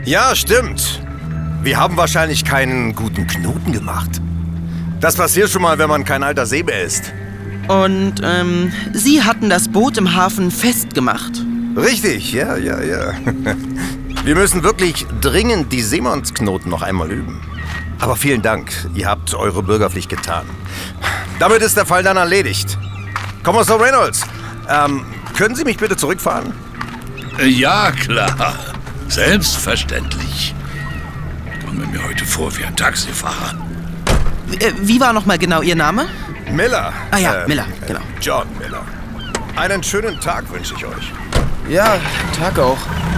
Ja, stimmt. Wir haben wahrscheinlich keinen guten Knoten gemacht. Das passiert schon mal, wenn man kein alter Seebär ist. Und, Sie hatten das Boot im Hafen festgemacht. Richtig, ja. Wir müssen wirklich dringend die Seemannsknoten noch einmal üben. Aber vielen Dank, ihr habt eure Bürgerpflicht getan. Damit ist der Fall dann erledigt. Kommissar Reynolds, können Sie mich bitte zurückfahren? Ja, klar. Selbstverständlich. Ich komme mir heute vor wie ein Taxifahrer. Wie war nochmal genau Ihr Name? Miller. Ah ja, Miller, genau. John Miller. Einen schönen Tag wünsche ich euch. Ja, Tag auch.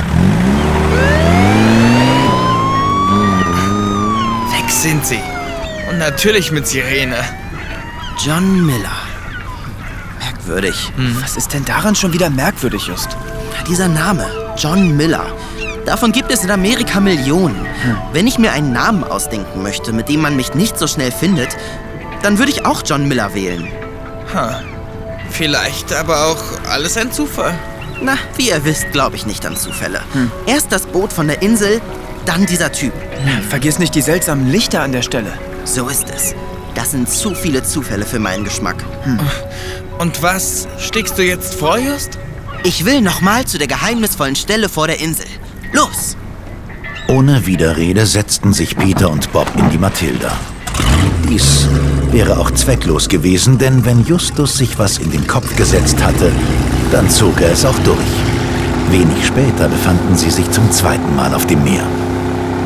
Weg sind sie. Und natürlich mit Sirene. John Miller. Merkwürdig. Was ist denn daran schon wieder merkwürdig, Just? Dieser Name, John Miller. Davon gibt es in Amerika Millionen. Wenn ich mir einen Namen ausdenken möchte, mit dem man mich nicht so schnell findet, dann würde ich auch John Miller wählen. Vielleicht aber auch alles ein Zufall. Na, wie ihr wisst, glaube ich nicht an Zufälle. Erst das Boot von der Insel, dann dieser Typ. Vergiss nicht die seltsamen Lichter an der Stelle. So ist es. Das sind zu viele Zufälle für meinen Geschmack. Und was schlägst du jetzt vor, Just? Ich will nochmal zu der geheimnisvollen Stelle vor der Insel. Los! Ohne Widerrede setzten sich Peter und Bob in die Matilda. Dies wäre auch zwecklos gewesen, denn wenn Justus sich was in den Kopf gesetzt hatte, dann zog er es auch durch. Wenig später befanden sie sich zum zweiten Mal auf dem Meer.